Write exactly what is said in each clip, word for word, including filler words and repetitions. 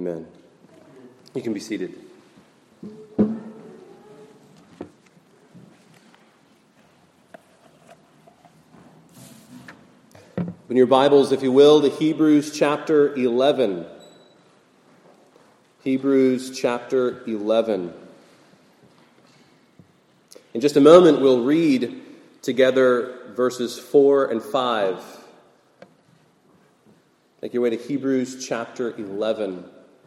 Amen. You can be seated. In your Bibles, if you will, to Hebrews chapter eleven. Hebrews chapter eleven. In just a moment, we'll read together verses four and five. Make your way to Hebrews chapter eleven.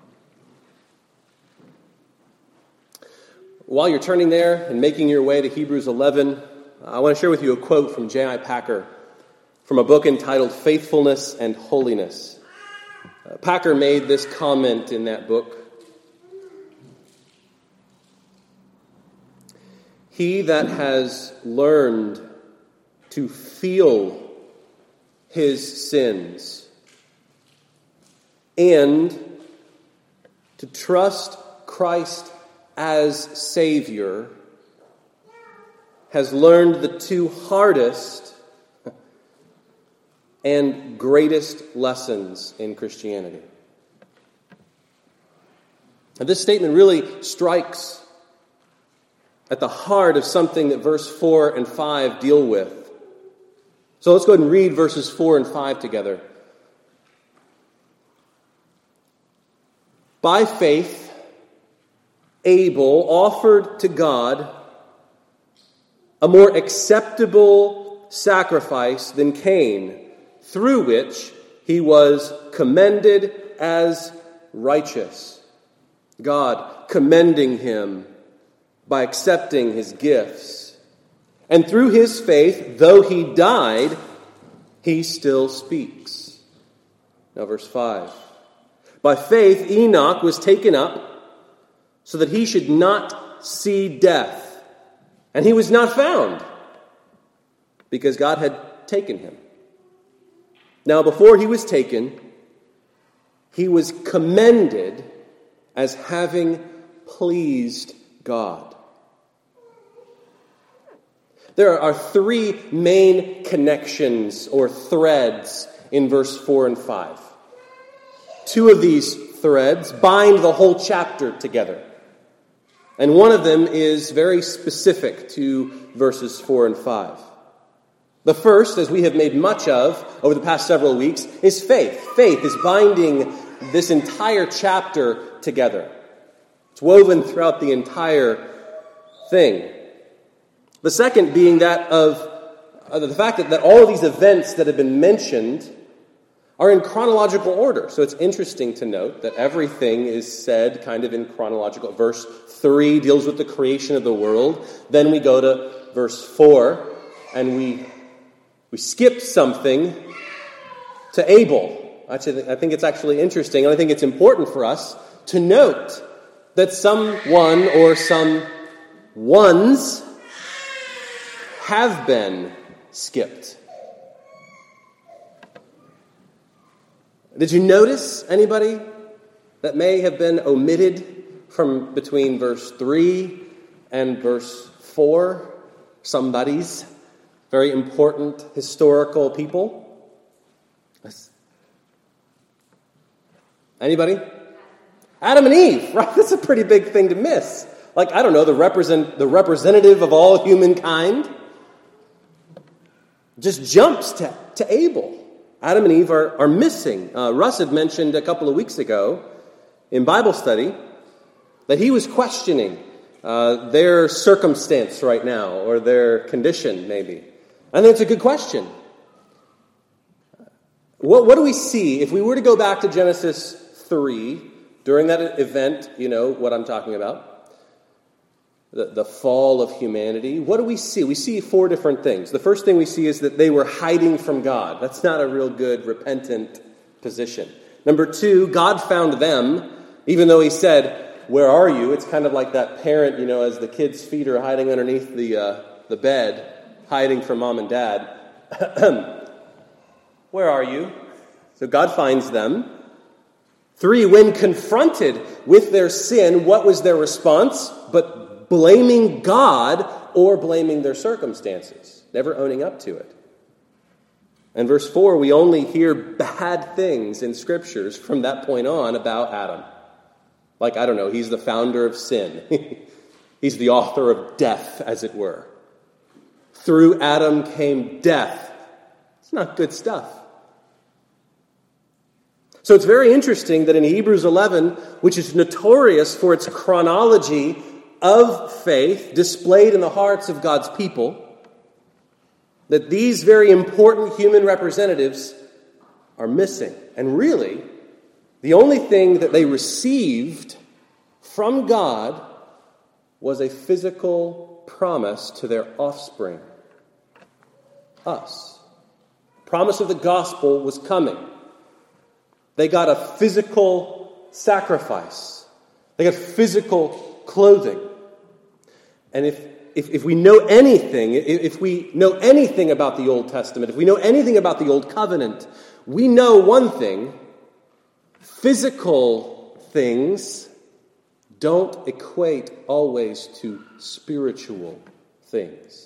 While you're turning there and making your way to Hebrews eleven, I want to share with you a quote from J I Packer from a book entitled Faithfulness and Holiness. Uh, Packer made this comment in that book. He that has learned to feel his sins and to trust Christ as Savior has learned the two hardest and greatest lessons in Christianity. And this statement really strikes at the heart of something that verse four and five deal with. So let's go ahead and read verses four and five together. By faith, Abel offered to God a more acceptable sacrifice than Cain, through which he was commended as righteous. God commending him by accepting his gifts. And through his faith, though he died, he still speaks. Now verse five. By faith, Enoch was taken up so that he should not see death. And he was not found because God had taken him. Now, before he was taken, he was commended as having pleased God. There are three main connections or threads in verse four and five. Two of these threads bind the whole chapter together. And one of them is very specific to verses four and five. The first, as we have made much of over the past several weeks, is faith. Faith is binding this entire chapter together. It's woven throughout the entire thing. The second being that of uh, the fact that, that all of these events that have been mentioned are in chronological order. So it's interesting to note that everything is said kind of in chronological. Verse three deals with the creation of the world. Then we go to verse four, and we we skip something to Abel. Actually, I think it's actually interesting, and I think it's important for us to note that someone or some ones have been skipped. Did you notice anybody that may have been omitted from between verse three and verse four? Somebody's very important historical people. Anybody? Adam and Eve, right? That's a pretty big thing to miss. Like, I don't know, the represent the representative of all humankind just jumps to, to Abel. Adam and Eve are, are missing. Uh, Russ had mentioned a couple of weeks ago in Bible study that he was questioning uh, their circumstance right now, or their condition, maybe. I think it's a good question. What, what do we see if we were to go back to Genesis three, during that event, you know what I'm talking about, the, the fall of humanity? What do we see? We see four different things. The first thing we see is that they were hiding from God. That's not a real good repentant position. Number two, God found them, even though he said, "Where are you?" It's kind of like that parent, you know, as the kids' feet are hiding underneath the uh, the bed, hiding from mom and dad. Where are you? So God finds them. Three, when confronted with their sin, what was their response? But blaming God or blaming their circumstances, never owning up to it. And verse four, we only hear bad things in scriptures from that point on about Adam. Like, I don't know, he's the founder of sin. He's the author of death, as it were. Through Adam came death. It's not good stuff. So it's very interesting that in Hebrews eleven, which is notorious for its chronology of faith displayed in the hearts of God's people, that these very important human representatives are missing. And really, the only thing that they received from God was a physical promise to their offspring, us. Promise of the gospel was coming. They got a physical sacrifice. They got physical clothing. And if, if, if we know anything, if we know anything about the Old Testament, if we know anything about the Old Covenant, we know one thing: physical things don't equate always to spiritual things.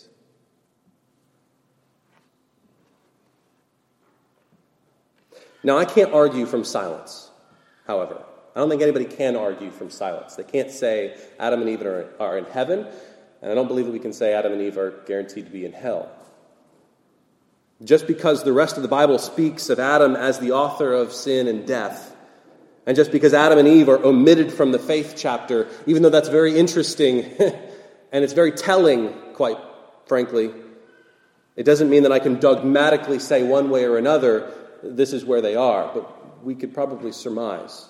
Now, I can't argue from silence, however. I don't think anybody can argue from silence. They can't say Adam and Eve are, are in heaven, and I don't believe that we can say Adam and Eve are guaranteed to be in hell. Just because the rest of the Bible speaks of Adam as the author of sin and death, and just because Adam and Eve are omitted from the faith chapter, even though that's very interesting and it's very telling, quite frankly, it doesn't mean that I can dogmatically say one way or another, this is where they are, but we could probably surmise.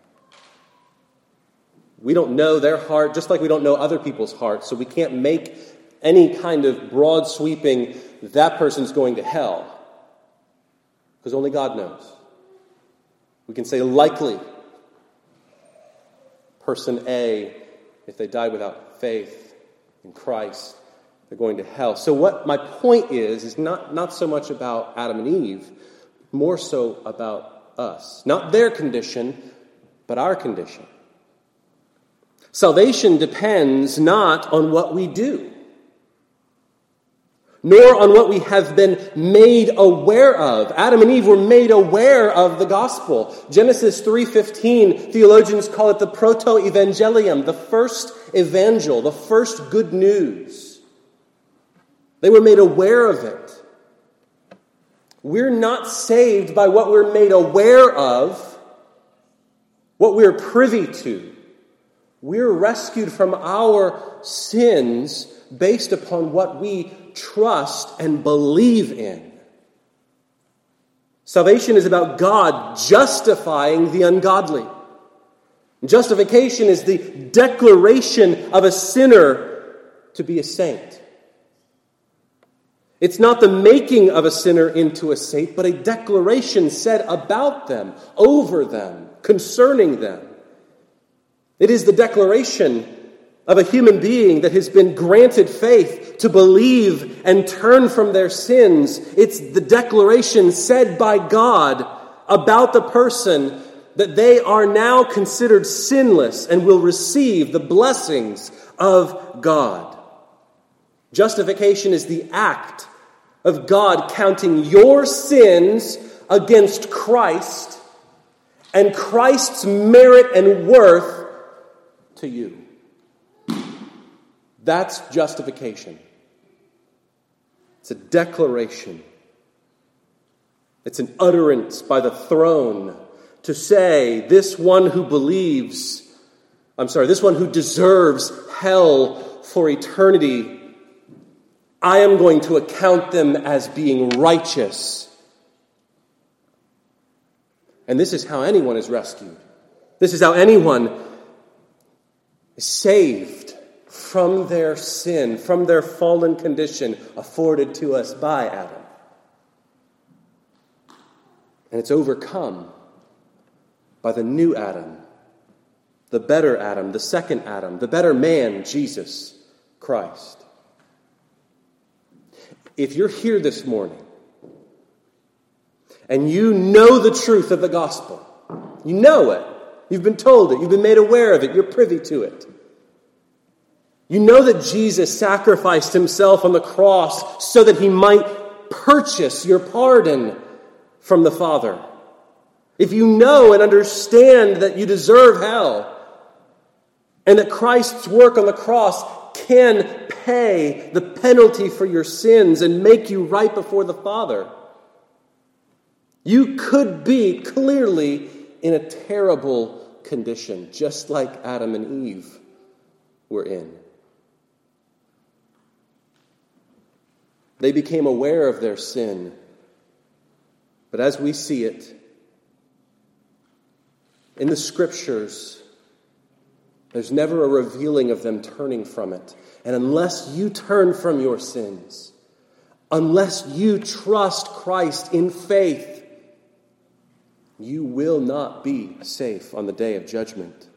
We don't know their heart, just like we don't know other people's hearts, so we can't make any kind of broad sweeping, that person's going to hell, because only God knows. We can say likely, person A, if they die without faith in Christ, they're going to hell. So what my point is, is not, not so much about Adam and Eve, more so about us. Not their condition, but our condition. Salvation depends not on what we do, nor on what we have been made aware of. Adam and Eve were made aware of the gospel. Genesis three fifteen, theologians call it the proto-evangelium, the first evangel, the first good news. They were made aware of it. We're not saved by what we're made aware of, what we're privy to. We're rescued from our sins based upon what we trust and believe in. Salvation is about God justifying the ungodly. Justification is the declaration of a sinner to be a saint. It's not the making of a sinner into a saint, but a declaration said about them, over them, concerning them. It is the declaration of a human being that has been granted faith to believe and turn from their sins. It's the declaration said by God about the person that they are now considered sinless and will receive the blessings of God. Justification is the act of God counting your sins against Christ and Christ's merit and worth to you. That's justification. It's a declaration. It's an utterance by the throne to say, this one who believes, I'm sorry, this one who deserves hell for eternity, I am going to account them as being righteous. And this is how anyone is rescued. This is how anyone is saved from their sin, from their fallen condition afforded to us by Adam. And it's overcome by the new Adam, the better Adam, the second Adam, the better man, Jesus Christ. If you're here this morning and you know the truth of the gospel, you know it, you've been told it, you've been made aware of it, you're privy to it. You know that Jesus sacrificed himself on the cross so that he might purchase your pardon from the Father. If you know and understand that you deserve hell, and that Christ's work on the cross can pay the penalty for your sins and make you right before the Father. You could be clearly in a terrible condition, just like Adam and Eve were in. They became aware of their sin. But as we see it in the Scriptures, there's never a revealing of them turning from it. And unless you turn from your sins, unless you trust Christ in faith, you will not be safe on the day of judgment.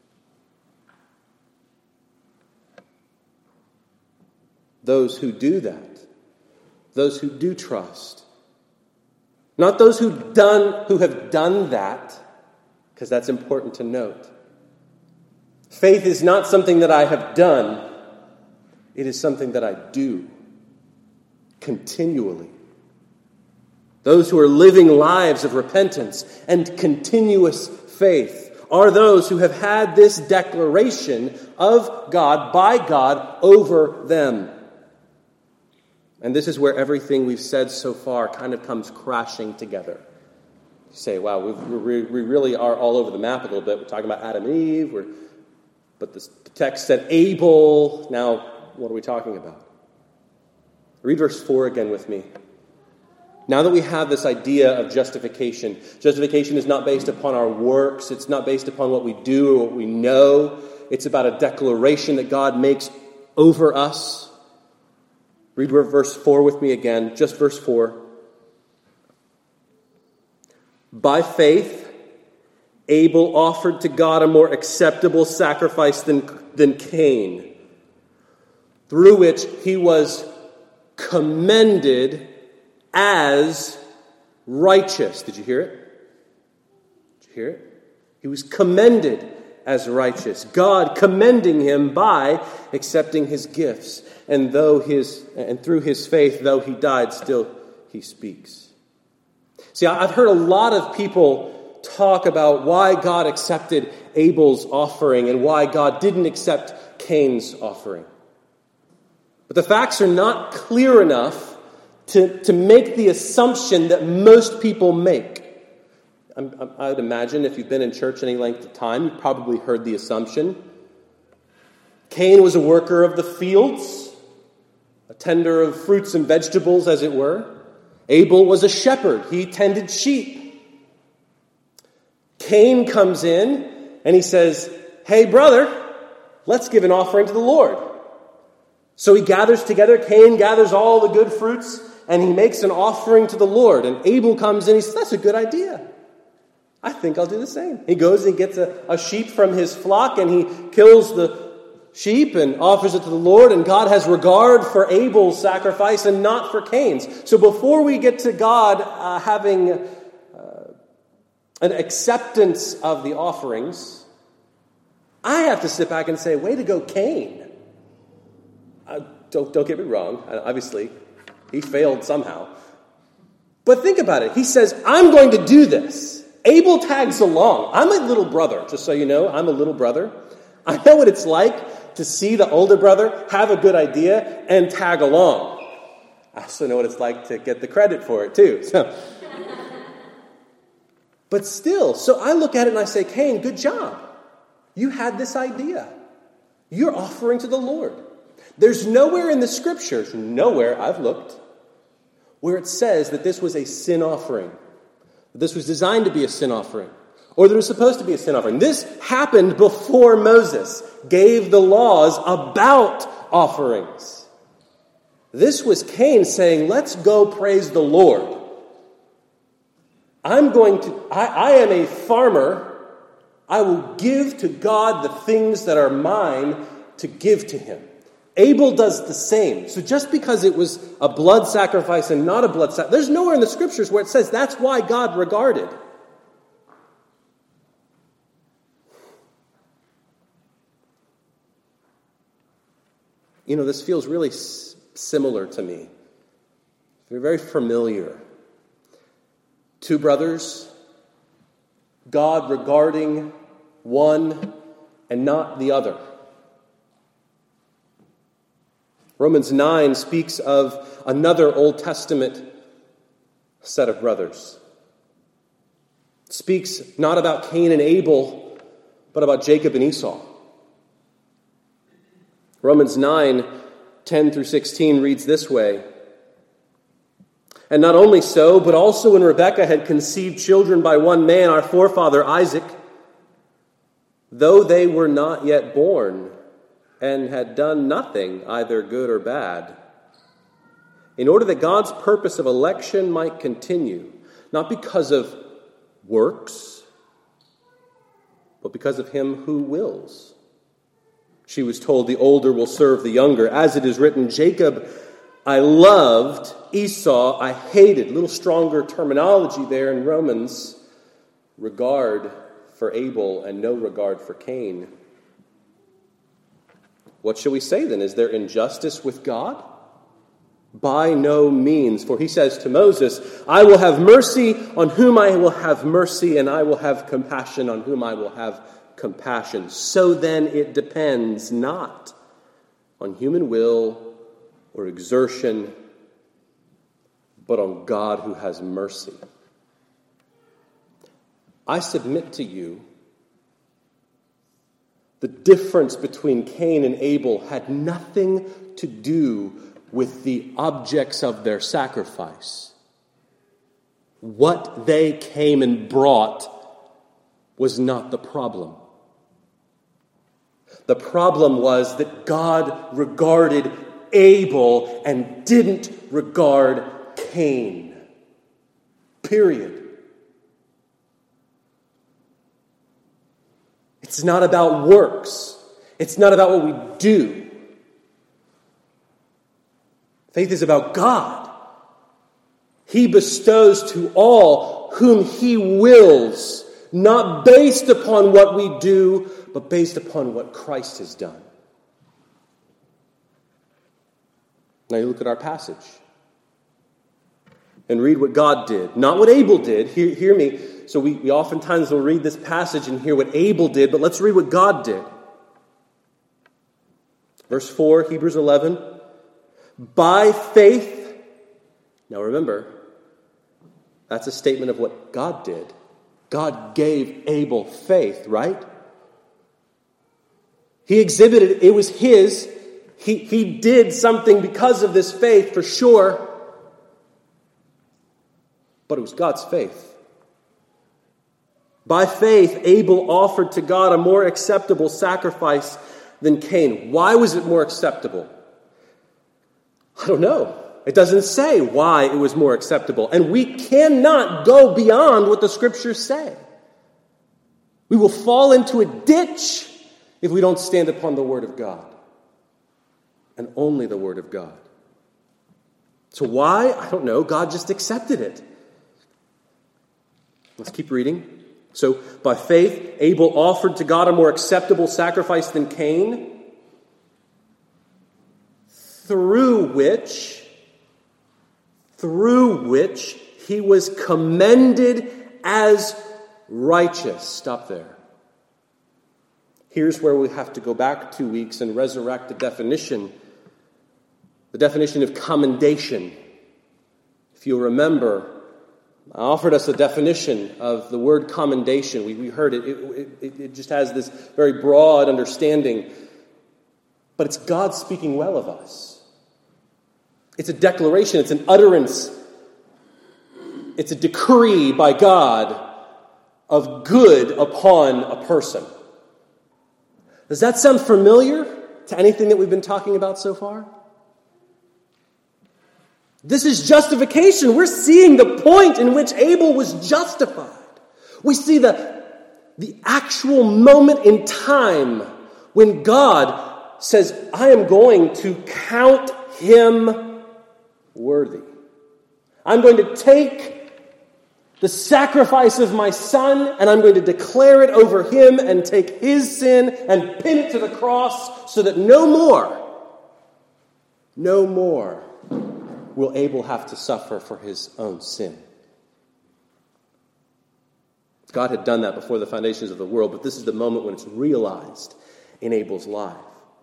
Those who do that, those who do trust, not those who done who have done that, because that's important to note. Faith is not something that I have done. It is something that I do continually. Those who are living lives of repentance and continuous faith are those who have had this declaration of God by God over them. And this is where everything we've said so far kind of comes crashing together. You say, wow, we we really are all over the map a little bit. We're talking about Adam and Eve, we're, but the text said Abel. Now, what are we talking about? Read verse four again with me. Now that we have this idea of justification, justification is not based upon our works. It's not based upon what we do or what we know. It's about a declaration that God makes over us. Read verse four with me again, just verse four. By faith, Abel offered to God a more acceptable sacrifice than, than Cain, through which he was commended as righteous. Did you hear it? Did you hear it? He was commended as righteous. God commending him by accepting his gifts. And though his and through his faith, though he died, still he speaks. See, I've heard a lot of people talk about why God accepted Abel's offering and why God didn't accept Cain's offering. But the facts are not clear enough to, to make the assumption that most people make. I'm, I would imagine if you've been in church any length of time, you've probably heard the assumption. Cain was a worker of the fields, a tender of fruits and vegetables, as it were. Abel was a shepherd. He tended sheep. Cain comes in and he says, hey, brother, let's give an offering to the Lord. So he gathers together, Cain gathers all the good fruits, and he makes an offering to the Lord. And Abel comes in, he says, that's a good idea. I think I'll do the same. He goes and gets a, a sheep from his flock, and he kills the sheep and offers it to the Lord, and God has regard for Abel's sacrifice and not for Cain's. So before we get to God uh, having uh, an acceptance of the offerings, I have to sit back and say, way to go, Cain. Uh, don't, don't get me wrong. Obviously, he failed somehow. But think about it. He says, I'm going to do this. Abel tags along. I'm a little brother, just so you know. I'm a little brother. I know what it's like to see the older brother have a good idea and tag along. I also know what it's like to get the credit for it, too. So. But still, so I look at it and I say, Cain, good job. You had this idea. You're offering to the Lord. There's nowhere in the Scriptures, nowhere I've looked, where it says that this was a sin offering. That this was designed to be a sin offering. Or that it was supposed to be a sin offering. This happened before Moses gave the laws about offerings. This was Cain saying, let's go praise the Lord. I'm going to, I, I am a farmer. I will give to God the things that are mine to give to him. Abel does the same. So just because it was a blood sacrifice and not a blood sacrifice, there's nowhere in the Scriptures where it says that's why God regarded. You know, this feels really s- similar to me. They're very familiar. Two brothers, God regarding one and not the other. Romans nine speaks of another Old Testament set of brothers. It speaks not about Cain and Abel, but about Jacob and Esau. Romans nine, ten through sixteen reads this way. And not only so, but also when Rebekah had conceived children by one man, our forefather Isaac, though they were not yet born and had done nothing, either good or bad, in order that God's purpose of election might continue, not because of works, but because of him who wills. She was told, the older will serve the younger. As it is written, Jacob I loved, Esau I hated. A little stronger terminology there in Romans. Regard for Abel and no regard for Cain. What shall we say then? Is there injustice with God? By no means. For he says to Moses, I will have mercy on whom I will have mercy, and I will have compassion on whom I will have compassion. So then it depends not on human will or exertion, but on God who has mercy. I submit to you, the difference between Cain and Abel had nothing to do with the objects of their sacrifice. What they came and brought was not the problem. The problem was that God regarded Abel and didn't regard Cain. Period. It's not about works. It's not about what we do. Faith is about God. He bestows to all whom he wills, not based upon what we do, but based upon what Christ has done. Now you look at our passage and read what God did, not what Abel did. Hear, hear me. So we, we oftentimes will read this passage and hear what Abel did, but let's read what God did. Verse four, Hebrews eleven. By faith. Now remember, that's a statement of what God did. God gave Abel faith, right? He exhibited, it was his. He, he did something because of this faith, for sure. But it was God's faith. By faith, Abel offered to God a more acceptable sacrifice than Cain. Why was it more acceptable? I don't know. It doesn't say why it was more acceptable. And we cannot go beyond what the Scriptures say. We will fall into a ditch if we don't stand upon the Word of God. And only the Word of God. So why? I don't know. God just accepted it. Let's keep reading. So, by faith, Abel offered to God a more acceptable sacrifice than Cain, through which, through which he was commended as righteous. Stop there. Here's where we have to go back two weeks and resurrect the definition, the definition of commendation. If you'll remember, I offered us a definition of the word commendation. We, we heard it. It, it. it just has this very broad understanding. But it's God speaking well of us. It's a declaration. It's an utterance. It's a decree by God of good upon a person. Does that sound familiar to anything that we've been talking about so far? This is justification. We're seeing the point in which Abel was justified. We see the, the actual moment in time when God says, I am going to count him worthy. I'm going to take the sacrifice of my son and I'm going to declare it over him and take his sin and pin it to the cross so that no more, no more will Abel have to suffer for his own sin. God had done that before the foundations of the world, but this is the moment when it's realized in Abel's life.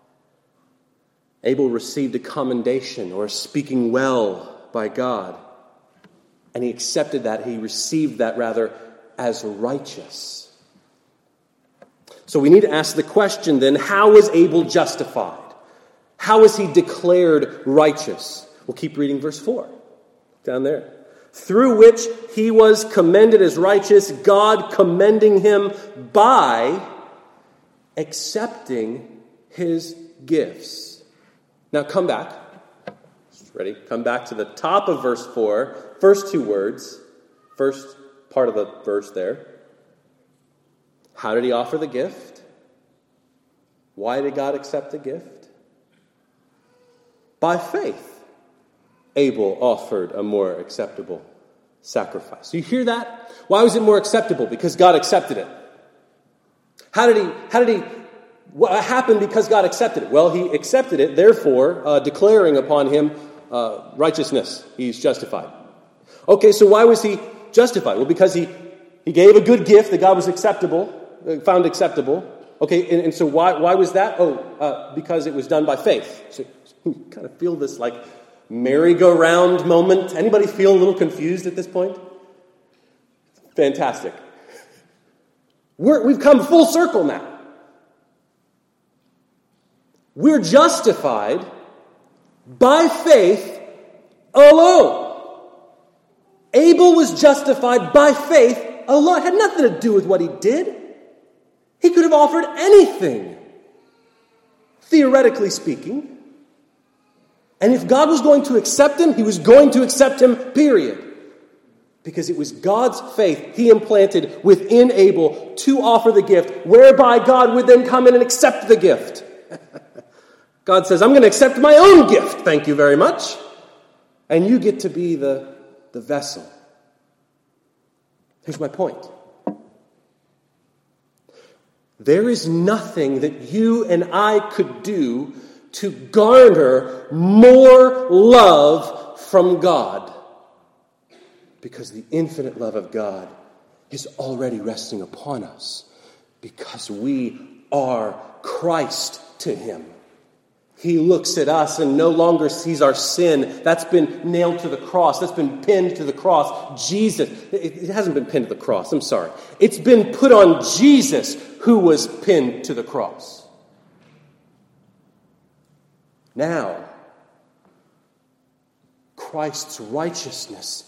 Abel received a commendation or a speaking well by God, and he accepted that. He received that, rather, as righteous. So we need to ask the question then, how was Abel justified? How was he declared righteous? We'll keep reading verse four, down there. Through which he was commended as righteous, God commending him by accepting his gifts. Now come back. Ready? Come back to the top of verse four. First two words. First part of the verse there. How did he offer the gift? Why did God accept the gift? By faith. Abel offered a more acceptable sacrifice. You hear that? Why was it more acceptable? Because God accepted it. How did he, how did he, what happened because God accepted it? Well, he accepted it, therefore, uh, declaring upon him uh, righteousness. He's justified. Okay, so why was he justified? Well, because he, he gave a good gift that God was acceptable, uh, found acceptable. Okay, and, and so why, why was that? Oh, uh, because it was done by faith. So you kind of feel this like merry-go-round moment. Anybody feel a little confused at this point? Fantastic. We're, we've come full circle now. We're justified by faith alone. Abel was justified by faith alone. It had nothing to do with what he did. He could have offered anything, theoretically speaking. And if God was going to accept him, he was going to accept him, period. Because it was God's faith he implanted within Abel to offer the gift, whereby God would then come in and accept the gift. God says, I'm going to accept my own gift, thank you very much. And you get to be the, the vessel. Here's my point. There is nothing that you and I could do to garner more love from God, because the infinite love of God is already resting upon us, because we are Christ to him. He looks at us and no longer sees our sin. That's been nailed to the cross. That's been pinned to the cross. Jesus, it hasn't been pinned to the cross, I'm sorry. It's been put on Jesus, who was pinned to the cross. Now, Christ's righteousness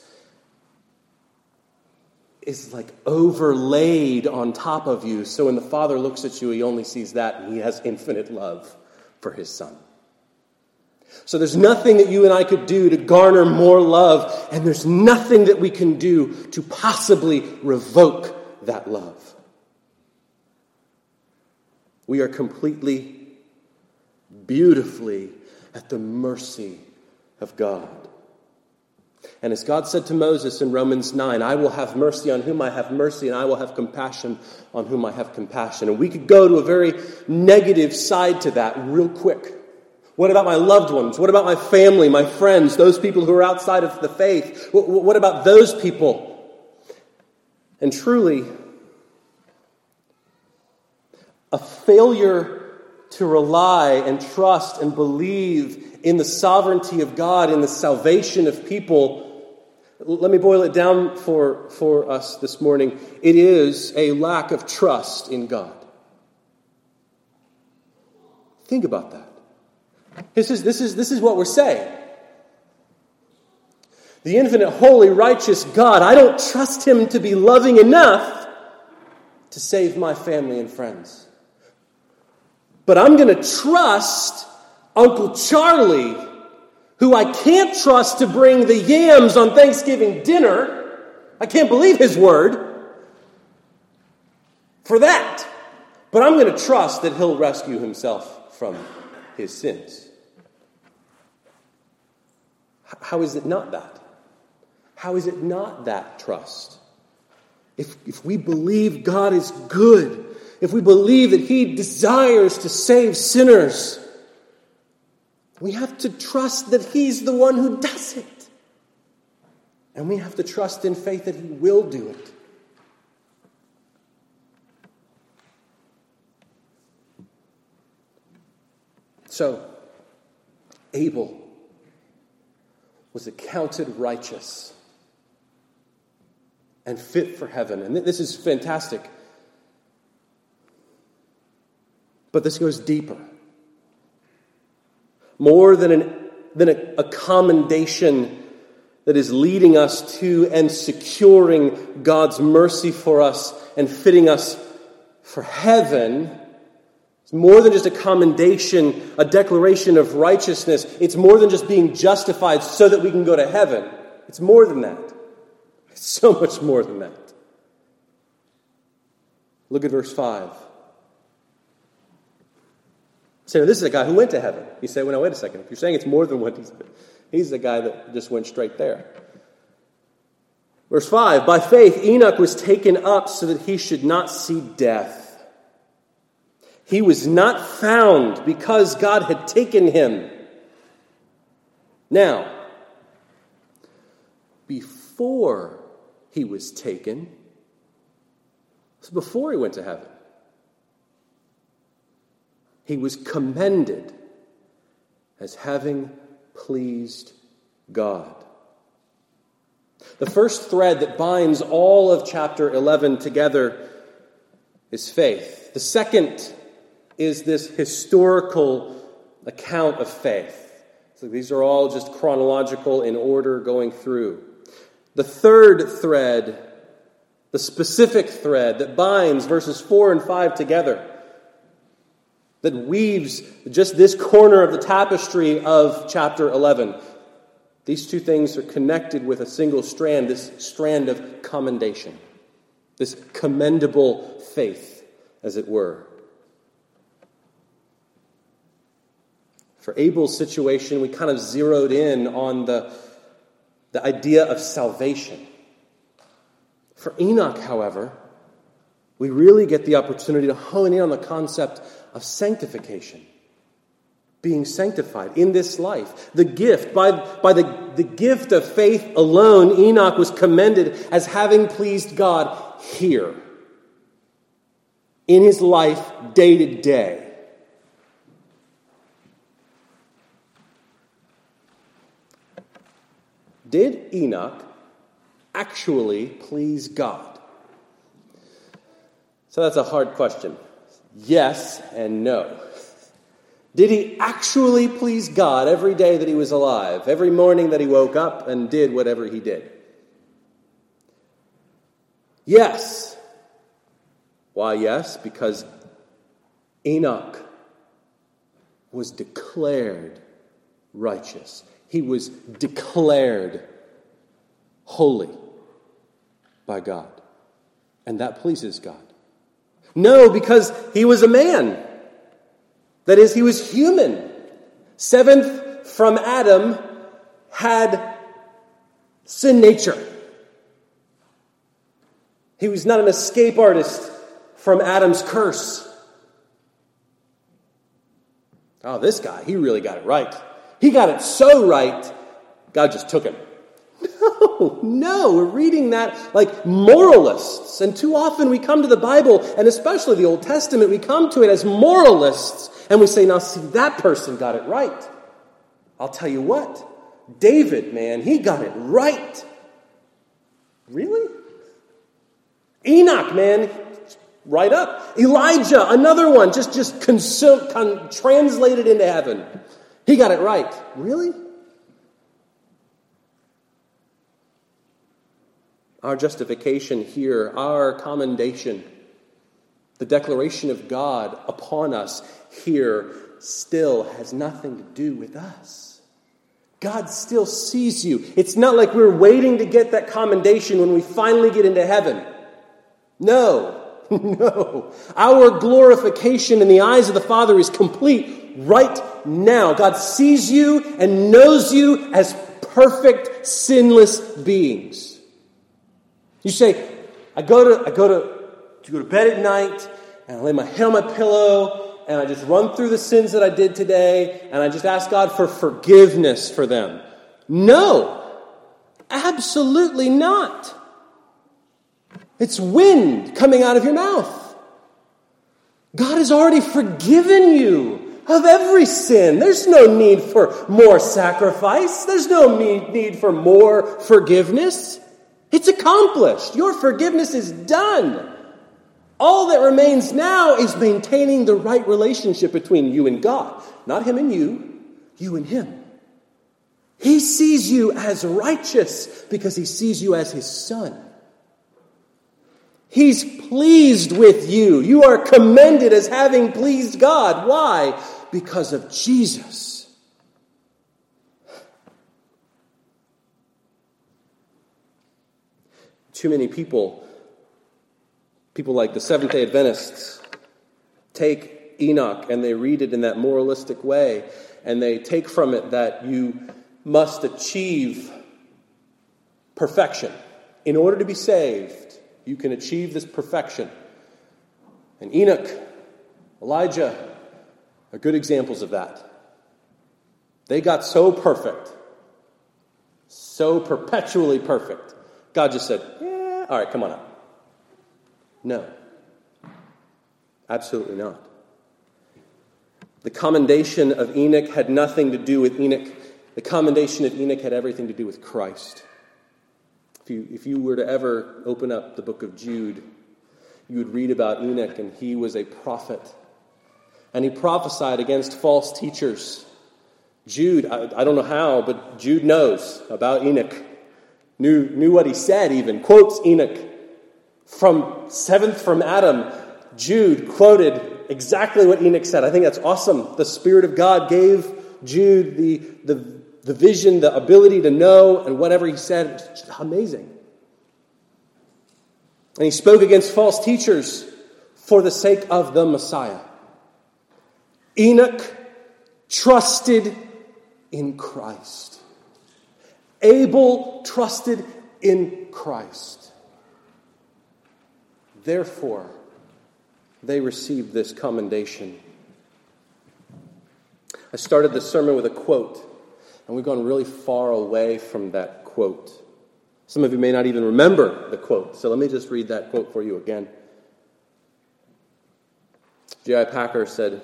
is like overlaid on top of you. So when the Father looks at you, he only sees that, and he has infinite love for his Son. So there's nothing that you and I could do to garner more love, and there's nothing that we can do to possibly revoke that love. We are completely, beautifully at the mercy of God. And as God said to Moses in Romans nine, I will have mercy on whom I have mercy, and I will have compassion on whom I have compassion. And we could go to a very negative side to that real quick. What about my loved ones? What about my family, my friends, those people who are outside of the faith? What about those people? And truly, a failure to rely and trust and believe in the sovereignty of God, in the salvation of people, let me boil it down for, for us this morning. It is a lack of trust in God. Think about that. This is, this is, this is what we're saying. The infinite, holy, righteous God, I don't trust him to be loving enough to save my family and friends. But I'm going to trust Uncle Charlie, who I can't trust to bring the yams on Thanksgiving dinner. I can't believe his word for that. But I'm going to trust that he'll rescue himself from his sins. How is it not that? How is it not that trust? If, if we believe God is good, if we believe that he desires to save sinners, we have to trust that he's the one who does it. And we have to trust in faith that he will do it. So, Abel was accounted righteous and fit for heaven. And this is fantastic. But this goes deeper. More than, an, than a, a commendation that is leading us to and securing God's mercy for us and fitting us for heaven. It's more than just a commendation, a declaration of righteousness. It's more than just being justified so that we can go to heaven. It's more than that. It's so much more than that. Look at verse five. So this is a guy who went to heaven. You say, well, no, wait a second. If you're saying it's more than what he's, he's the guy that just went straight there. Verse five, by faith Enoch was taken up so that he should not see death. He was not found because God had taken him. Now, before he was taken, so before he went to heaven, he was commended as having pleased God. The first thread that binds all of chapter eleven together is faith. The second is this historical account of faith. So these are all just chronological in order going through. The third thread, the specific thread that binds verses four and five together, that weaves just this corner of the tapestry of chapter eleven. These two things are connected with a single strand, this strand of commendation, this commendable faith, as it were. For Abel's situation, we kind of zeroed in on the, the idea of salvation. For Enoch, however, we really get the opportunity to hone in on the concept of sanctification. Being sanctified in this life. The gift, by, by the, the gift of faith alone, Enoch was commended as having pleased God here. In his life, day to day. Did Enoch actually please God? So that's a hard question. Yes and no. Did he actually please God every day that he was alive, every morning that he woke up and did whatever he did? Yes. Why yes? Because Enoch was declared righteous. He was declared holy by God. And that pleases God. No, because he was a man. That is, he was human. Seventh from Adam had sin nature. He was not an escape artist from Adam's curse. Oh, this guy, he really got it right. He got it so right, God just took him. No, no, we're reading that like moralists. And too often we come to the Bible, and especially the Old Testament, we come to it as moralists. And we say, now see, that person got it right. I'll tell you what, David, man, he got it right. Really? Enoch, man, right up. Elijah, another one, just, just consumed, con- translated into heaven. He got it right. Really? Our justification here, our commendation, the declaration of God upon us here still has nothing to do with us. God still sees you. It's not like we're waiting to get that commendation when we finally get into heaven. No, no. Our glorification in the eyes of the Father is complete right now. God sees you and knows you as perfect, sinless beings. You say, I go to I go to, to go to bed at night and I lay my head on my pillow and I just run through the sins that I did today and I just ask God for forgiveness for them. No, absolutely not. It's wind coming out of your mouth. God has already forgiven you of every sin. There's no need for more sacrifice. There's no need for more forgiveness. It's accomplished. Your forgiveness is done. All that remains now is maintaining the right relationship between you and God. Not him and you, you and him. He sees you as righteous because he sees you as his son. He's pleased with you. You are commended as having pleased God. Why? Because of Jesus. Too many people, people like the Seventh-day Adventists, take Enoch and they read it in that moralistic way, and they take from it that you must achieve perfection. In order to be saved, you can achieve this perfection. And Enoch, Elijah are good examples of that. They got so perfect, so perpetually perfect. God just said, yeah, all right, come on up. No, absolutely not. The commendation of Enoch had nothing to do with Enoch. The commendation of Enoch had everything to do with Christ. If you, if you were to ever open up the book of Jude, you would read about Enoch, and he was a prophet. And he prophesied against false teachers. Jude, I, I don't know how, but Jude knows about Enoch. Knew, knew what he said even. Quotes Enoch. From seventh from Adam, Jude quoted exactly what Enoch said. I think that's awesome. The Spirit of God gave Jude the, the, the vision, the ability to know, and whatever he said, it's just amazing. And he spoke against false teachers for the sake of the Messiah. Enoch trusted in Christ. Abel trusted in Christ. Therefore, they received this commendation. I started the sermon with a quote, and we've gone really far away from that quote. Some of you may not even remember the quote, so let me just read that quote for you again. J I Packer said,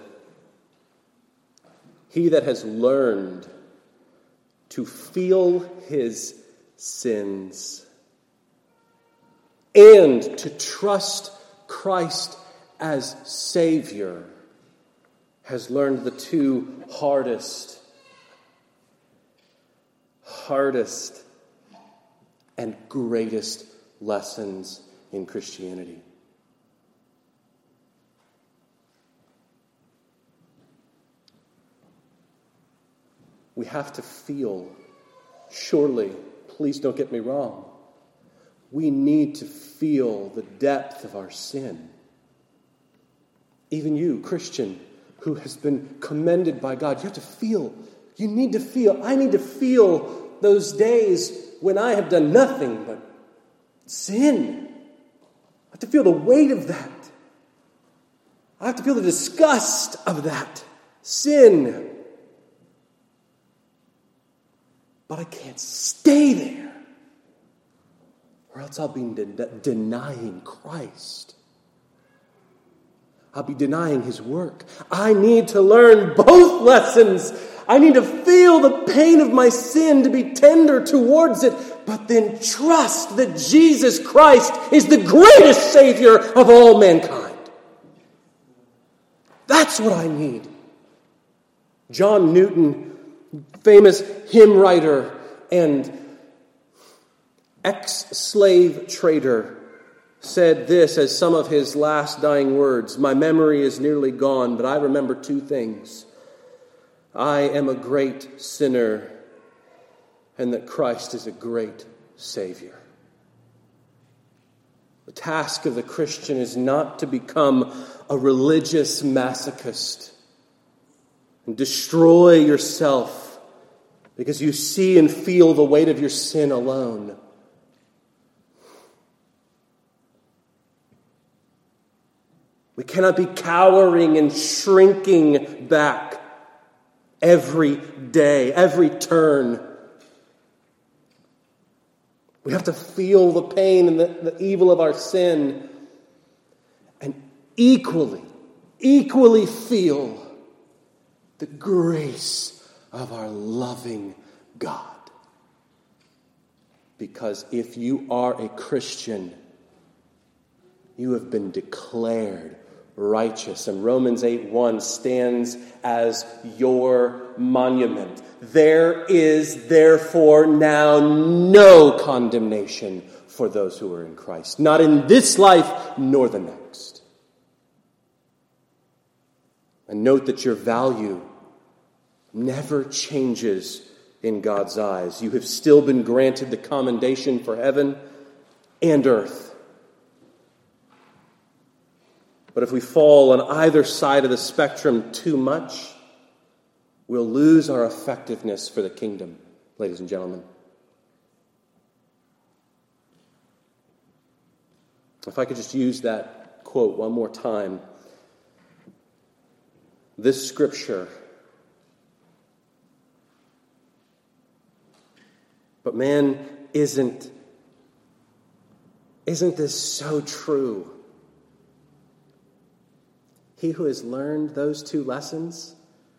"He that has learned to feel his sins and to trust Christ as Savior has learned the two hardest, hardest, and greatest lessons in Christianity." We have to feel, surely, please don't get me wrong, we need to feel the depth of our sin. Even you, Christian, who has been commended by God, you have to feel, you need to feel, I need to feel those days when I have done nothing but sin. I have to feel the weight of that. I have to feel the disgust of that sin. But I can't stay there, or else I'll be de- denying Christ. I'll be denying his work. I need to learn both lessons. I need to feel the pain of my sin, to be tender towards it, but then trust that Jesus Christ is the greatest Savior of all mankind. That's what I need. John Newton, famous hymn writer and ex-slave trader, said this as some of his last dying words: "My memory is nearly gone, but I remember two things. I am a great sinner, and that Christ is a great Savior." The task of the Christian is not to become a religious masochist and destroy yourself because you see and feel the weight of your sin alone. We cannot be cowering and shrinking back every day, every turn. We have to feel the pain and the, the evil of our sin, and equally, equally feel The grace of our loving God. Because if you are a Christian, you have been declared righteous. And Romans eight one stands as your monument. There is therefore now no condemnation for those who are in Christ. Not in this life, nor the next. And note that your value never changes in God's eyes. You have still been granted the commendation for heaven and earth. But if we fall on either side of the spectrum too much, we'll lose our effectiveness for the kingdom, ladies and gentlemen. If I could just use that quote one more time. This scripture, but man, isn't, isn't this so true? He who has learned those two lessons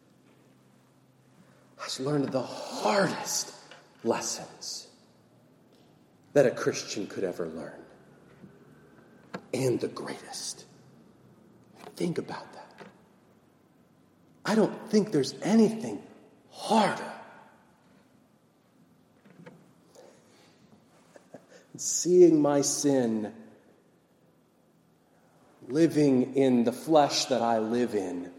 has learned the hardest lessons that a Christian could ever learn. And the greatest. Think about that. I don't think there's anything harder than seeing my sin, living in the flesh that I live in,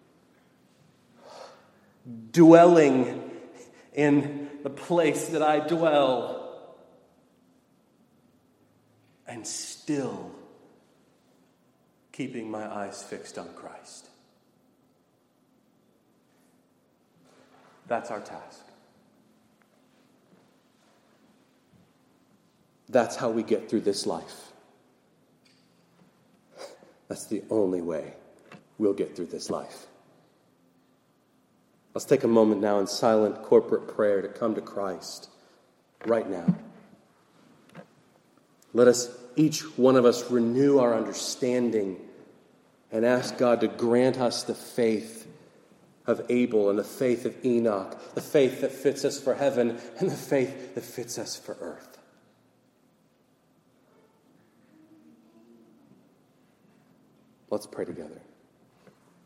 dwelling in the place that I dwell, and still keeping my eyes fixed on Christ. That's our task. That's how we get through this life. That's the only way we'll get through this life. Let's take a moment now in silent corporate prayer to come to Christ right now. Let us, each one of us, renew our understanding and ask God to grant us the faith of Abel and the faith of Enoch, the faith that fits us for heaven and the faith that fits us for earth. Let's pray together.